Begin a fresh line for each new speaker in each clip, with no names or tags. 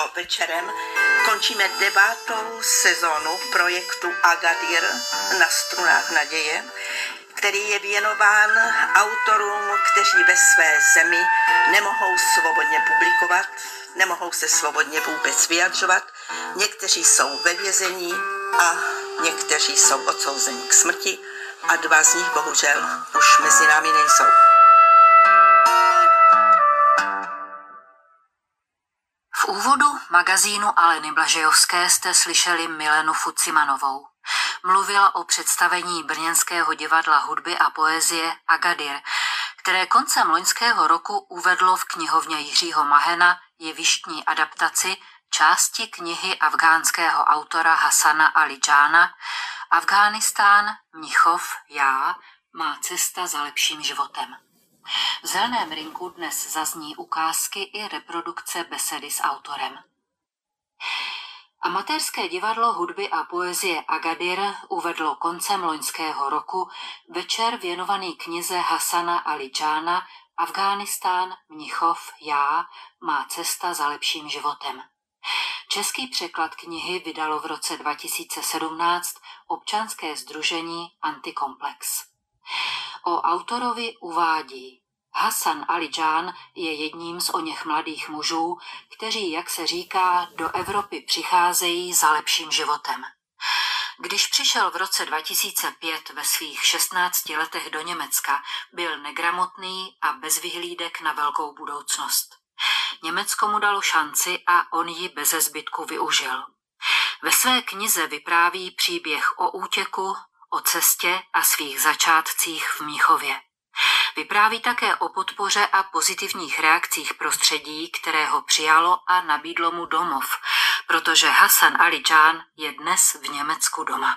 Tímto večerem končíme 9. sezónu projektu Agadir na strunách naděje, který je věnován autorům, kteří ve své zemi nemohou svobodně publikovat, nemohou se svobodně vůbec vyjadřovat. Někteří jsou ve vězení a někteří jsou odsouzeni k smrti a 2 z nich bohužel už mezi námi nejsou.
V úvodu magazínu Aleny Blažejovské jste slyšeli Milenu Fucimanovou. Mluvila o představení brněnského divadla hudby a poezie Agadir, které koncem loňského roku uvedlo v knihovně Jiřího Mahena jevištní adaptaci části knihy afghánského autora Hasana Ali Džána Afghánistán, Mnichov, já, má cesta za lepším životem. V Zeleném rynku dnes zazní ukázky i reprodukce besedy s autorem. Amatérské divadlo hudby a poezie Agadir uvedlo koncem loňského roku večer věnovaný knize Hasana Ali Džána Afghánistán, Mnichov, já, má cesta za lepším životem. Český překlad knihy vydalo v roce 2017 občanské sdružení Antikomplex. O autorovi uvádí: Hasan Ali Džán je jedním z oněch mladých mužů, kteří, jak se říká, do Evropy přicházejí za lepším životem. Když přišel v roce 2005 ve svých 16 letech do Německa, byl negramotný a bez vyhlídek na velkou budoucnost. Německo mu dalo šanci a on ji beze zbytku využil. Ve své knize vypráví příběh o útěku, o cestě a svých začátcích v Mnichově. Vypráví také o podpoře a pozitivních reakcích prostředí, které ho přijalo a nabídlo mu domov, protože Hasan Ali Džán je dnes v Německu doma.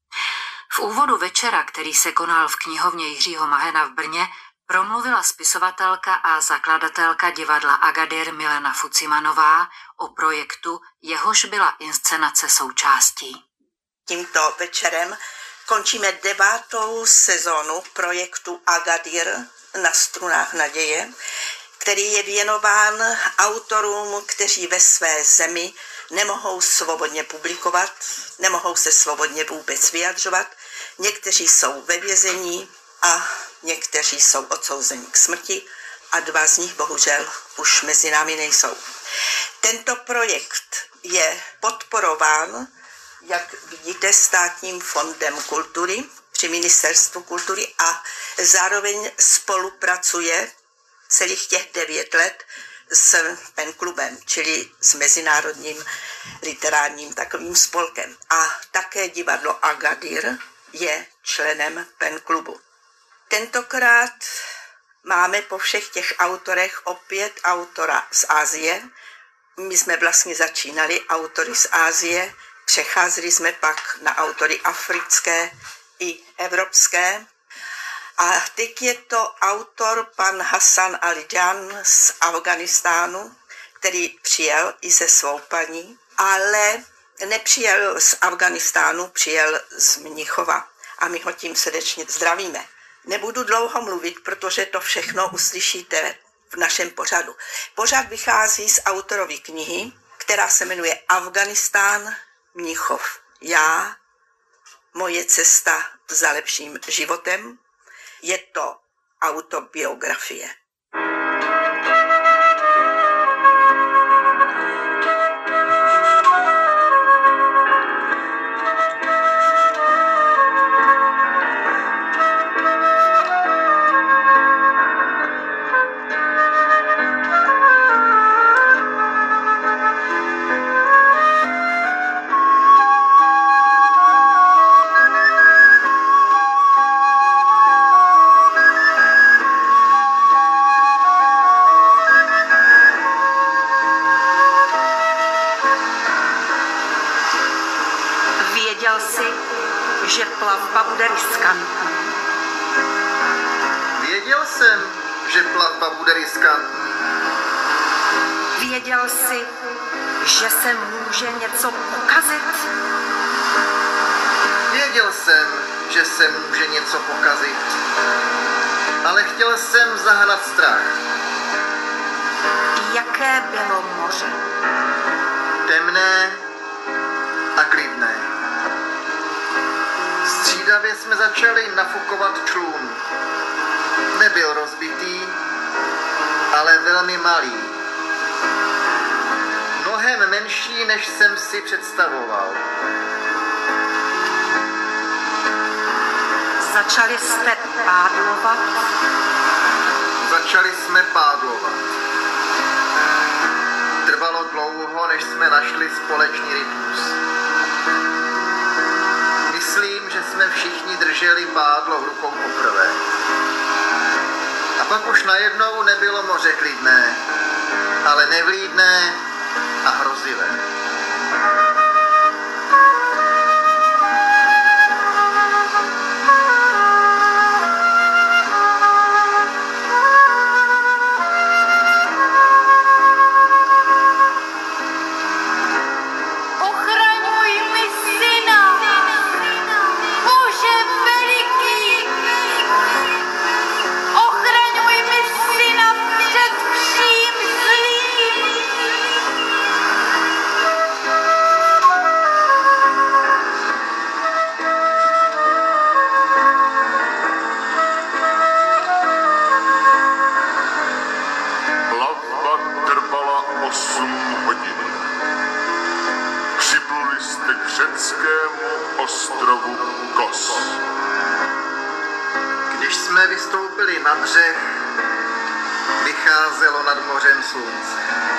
V úvodu večera, který se konal v knihovně Jiřího Mahena v Brně, promluvila spisovatelka a zakladatelka divadla Agadir Milena Fucimanová o projektu, jehož byla inscenace součástí.
Tímto večerem končíme 9. sezónu projektu Agadir na strunách naděje, který je věnován autorům, kteří ve své zemi nemohou svobodně publikovat, nemohou se svobodně vůbec vyjadřovat. Někteří jsou ve vězení a někteří jsou odsouzeni k smrti a 2 z nich bohužel už mezi námi nejsou. Tento projekt je podporován, jak vidíte, Státním fondem kultury při Ministerstvu kultury a zároveň spolupracuje celých těch 9 let s PEN klubem, čili s Mezinárodním literárním takovým spolkem. A také divadlo Agadir je členem PEN klubu. Tentokrát máme po všech těch autorech opět autora z Asie. My jsme vlastně začínali autory z Asie, přecházeli jsme pak na autory africké i evropské. A teď je to autor pan Hasan Ali Džán z Afghánistánu, který přijel i se svou paní, ale nepřijel z Afghánistánu, přijel z Mnichova. A my ho tím srdečně zdravíme. Nebudu dlouho mluvit, protože to všechno uslyšíte v našem pořadu. Pořad vychází z autorovy knihy, která se jmenuje Afghánistán, Mnichov, já, moje cesta za lepším životem. Je to autobiografie.
Věděl jsi, že plavba bude riskantní.
Věděl jsem, že plavba bude riskantní.
Věděl jsi, že se může něco pokazit.
Věděl jsem, že se může něco pokazit. Ale chtěl jsem zahnat strach.
Jaké bylo moře?
temné a klidné. Střídavě jsme začali nafukovat člun. Nebyl rozbitý, ale velmi malý. Mnohem menší, než jsem si představoval.
Začali jste pádlovat?
Začali jsme pádlovat. Trvalo dlouho, než jsme našli společný rytmus. Myslím, že jsme všichni drželi pádlo v rukou poprvé. A pak už najednou nebylo moře klidné, ale nevlídné a hrozivé.
ostrovu Kos.
Když jsme vystoupili na břeh, vycházelo nad mořem slunce.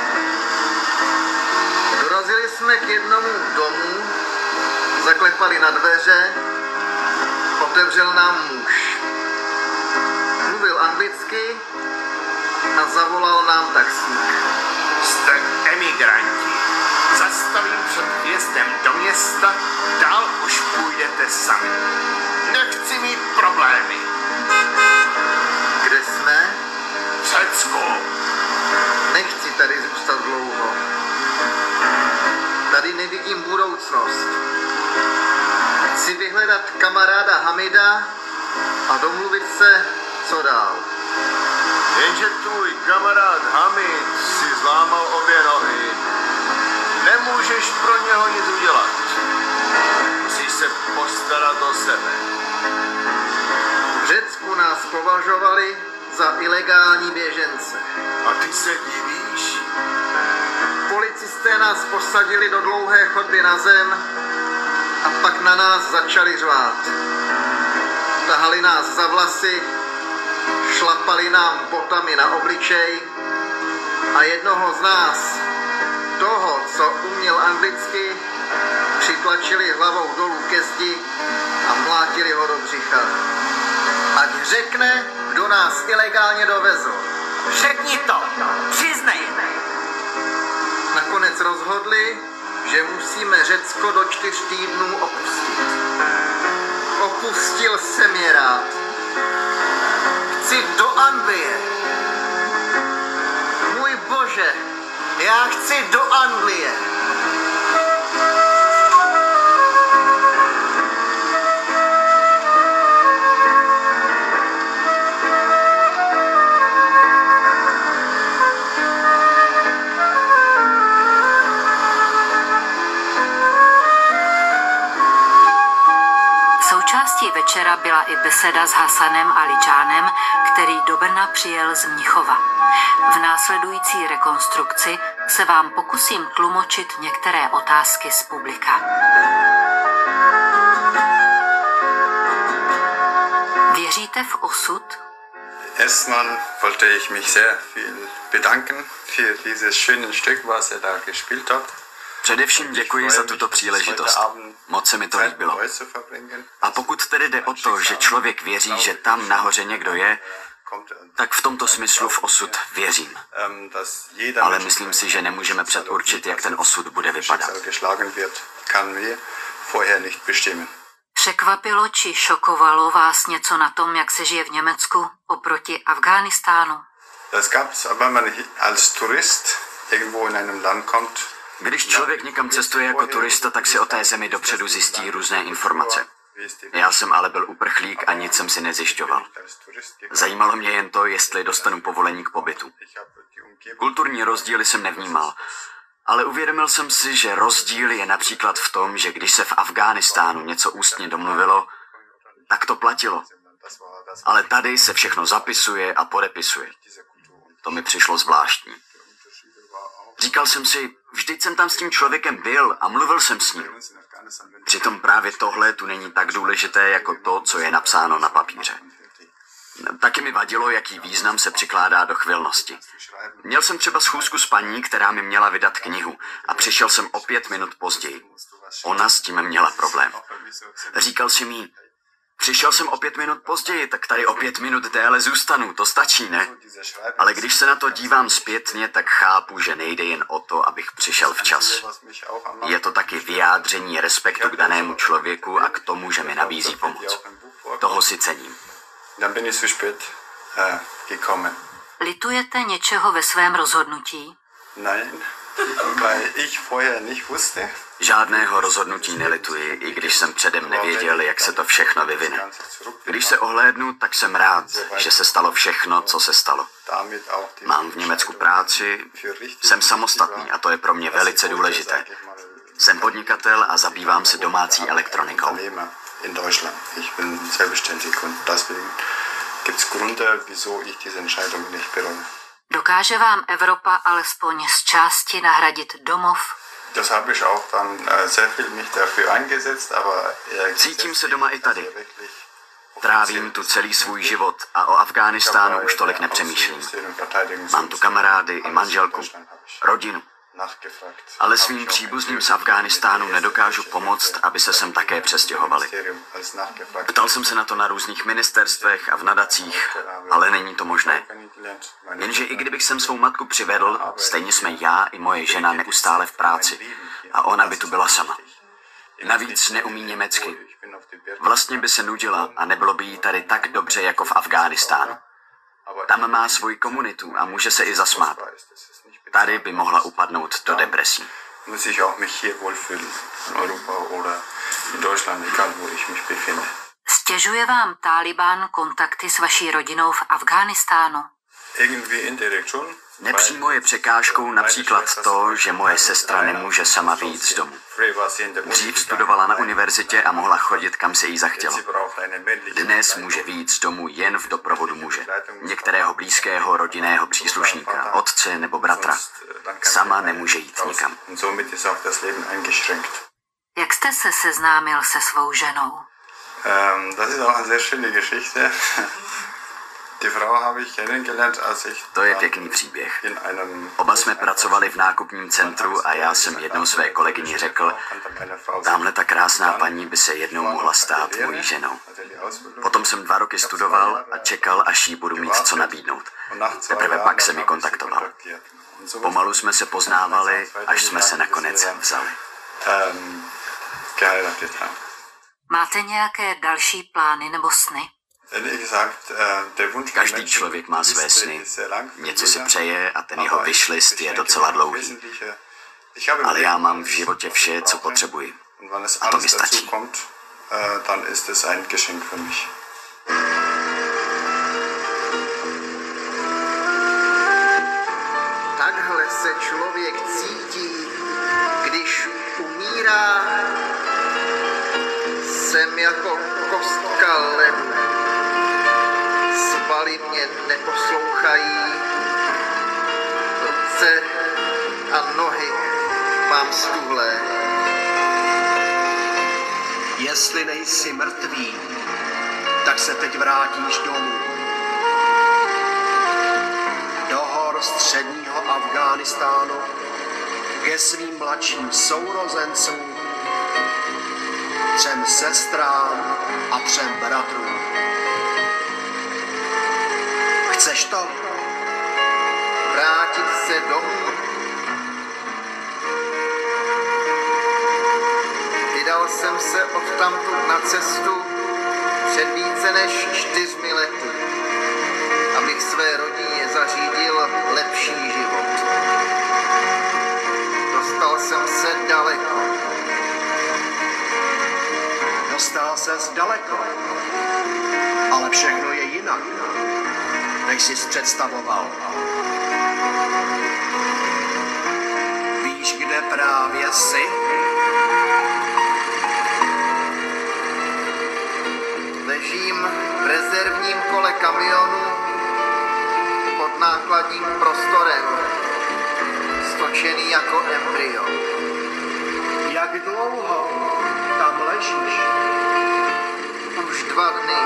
Dorazili jsme k jednomu domu, zaklepali na dveře, otevřel nám muž. Mluvil anglicky a zavolal nám taxík.
Jste emigranti. Zastavím před vjezdem do města, dál už půjdete sami. Nechci mít problémy.
Kde jsme?
V Řecku.
Nechci tady zůstat dlouho. Tady nevidím budoucnost. Chci vyhledat kamaráda Hamida a domluvit se, co dál.
Jenže tvůj kamarád Hamid si zlámal obě nohy. Nemůžeš pro něho nic udělat. Musíš se postarat o sebe.
V Řecku nás považovali za ilegální běžence.
A ty se divíš?
Policisté nás posadili do dlouhé chodby na zem a pak na nás začali řvát. Tahali nás za vlasy, šlapali nám botami na obličej a jednoho z nás, toho, co uměl anglicky, přitlačili hlavou dolů ke zdi a mlátili ho do břicha. Ať řekne, kdo nás ilegálně dovezl.
Řekni to! Přiznej!
Nakonec rozhodli, že musíme Řecko do 4 týdnů opustit. Opustil jsem je rád. Chci do Anglie. Můj Bože, já chci do Anglie.
Součástí večera byla i beseda s Hasanem Alidžánem, který do Brna přijel z Mnichova. V následující rekonstrukci se vám pokusím tlumočit některé otázky z publika. Věříte v osud?
Erstmal wollte ich mich sehr viel bedanken für dieses schöne Stück, was er da gespielt hat.
Především děkuji za tuto příležitost. Moc se mi to líbilo. A pokud tedy jde o to, že člověk věří, že tam nahoře někdo je, tak v tomto smyslu v osud věřím. Ale myslím si, že nemůžeme předurčit, jak ten osud bude vypadat.
Překvapilo či šokovalo vás něco na tom, jak se žije v Německu oproti Afghánistánu?
Když člověk někam cestuje jako turista, tak si o té zemi dopředu zjistí různé informace. Já jsem ale byl uprchlík a nic jsem si nezjišťoval. Zajímalo mě jen to, jestli dostanu povolení k pobytu. Kulturní rozdíly jsem nevnímal, Ale uvědomil jsem si, že rozdíl je například v tom, že když se v Afghánistánu něco ústně domluvilo, tak to platilo. Ale tady se všechno zapisuje a podepisuje. To mi přišlo zvláštní. Říkal jsem si, vždyť jsem tam s tím člověkem byl a mluvil jsem s ním. Přitom právě tohle tu není tak důležité jako to, co je napsáno na papíře. Taky mi vadilo, jaký význam se přikládá do chvilnosti. Měl jsem třeba schůzku s paní, která mi měla vydat knihu a přišel jsem o 5 minut později. Ona s tím měla problém. Říkal si mi, přišel jsem o 5 minut později, tak tady o 5 minut déle zůstanu, to stačí, ne? Ale když se na to dívám zpětně, tak chápu, že nejde jen o to, abych přišel včas. Je to taky vyjádření respektu k danému člověku a k tomu, že mi nabízí pomoc. Toho si cením.
Litujete něčeho ve svém rozhodnutí?
Žádného rozhodnutí nelituji, i když jsem předem nevěděl, jak se to všechno vyvine. Když se ohlédnu, tak jsem rád, že se stalo všechno, co se stalo. Mám v Německu práci, jsem samostatný a to je pro mě velice důležité. Jsem podnikatel a zabývám se domácí elektronikou.
Dokáže vám Evropa alespoň z části nahradit domov?
Cítím se doma i tady. Trávím tu celý svůj život a o Afghánistánu už tolik nepřemýšlím. Mám tu kamarády i manželku, rodinu. Ale svým příbuzným z Afghánistánu nedokážu pomoct, aby se sem také přestěhovali. Ptal jsem se na to na různých ministerstvech a v nadacích, ale není to možné. Jenže i kdybych sem svou matku přivedl, stejně jsme já i moje žena neustále v práci a ona by tu byla sama. Navíc neumí německy. Vlastně by se nudila a nebylo by jí tady tak dobře jako v Afghánistánu. Tam má svoji komunitu a může se i zasmát. Tady by mohla upadnout do depresí.
Stěžuje vám Tálibán kontakty s vaší rodinou v Afghánistánu?
Nepřímo je překážkou například to, že moje sestra nemůže sama vyjít z domu. Dřív studovala na univerzitě a mohla chodit, kam se jí zachtělo. Dnes může vyjít z domu jen v doprovodu muže, některého blízkého rodinného příslušníka, otce nebo bratra. Sama nemůže jít nikam.
Jak jste se seznámil se svou ženou?
To je pěkný příběh. Oba jsme pracovali v nákupním centru a já jsem jednou své kolegyni řekl, tamhle ta krásná paní by se jednou mohla stát mojí ženou. Potom jsem 2 roky studoval a čekal, až jí budu mít co nabídnout. Teprve pak se mi kontaktoval. Pomalu jsme se poznávali, až jsme se nakonec vzali.
Máte nějaké další plány nebo sny?
Každý člověk má své sny. Něco si přeje a ten jeho wishlist je docela dlouhý. Ale já mám v životě vše, co potřebuji. A to mi stačí.
Takhle se člověk cítí, když umírá. Jsem jako kostka ledu. Svaly mě neposlouchají. Ruce a nohy mám stuhlé.
Jestli nejsi mrtvý, tak se teď vrátíš domů. Do hor středního Afghánistánu ke svým mladším sourozencům, 3 sestrám a 3 bratrům. Chceš to?
Vrátit se domů. Vydal jsem se odtamtud na cestu před více než 4 lety, abych své rodině zařídil lepší život. Dostal jsem se daleko.
Dostal ses daleko, ale všechno je jinak, než jsi představoval. Víš, kde právě jsi?
Ležím v rezervním kole kamionu pod nákladním prostorem, stočený jako embryo.
Jak dlouho tam ležíš?
Už 2 dny.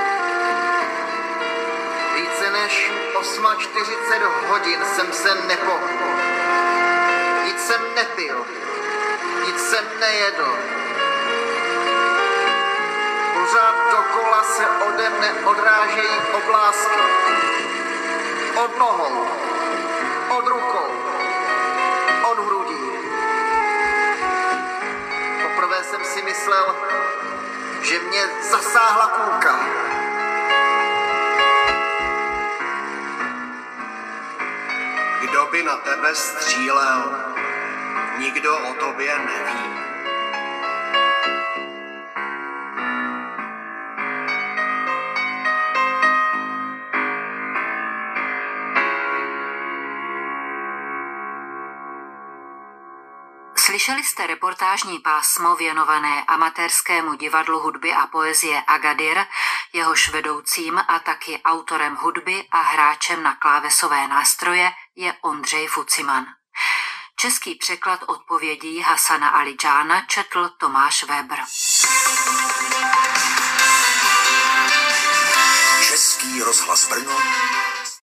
Více než 48 hodin jsem se nepohnul. Nic jsem nepil, nic jsem nejedl. Pořád dokola se ode mne odrážejí oblásky. Od nohou, od rukou, od hrudí. Poprvé jsem si myslel, že mě zasáhla kulka.
Kdo by na tebe střílel? Nikdo o tobě neví.
Slyšeli jste reportážní pásmo věnované amatérskému divadlu hudby a poezie Agadir, jehož vedoucím a taky autorem hudby a hráčem na klávesové nástroje je Ondřej Fuciman. Český překlad odpovědí Hasana Alidžána četl Tomáš Weber.
Český rozhlas Brno,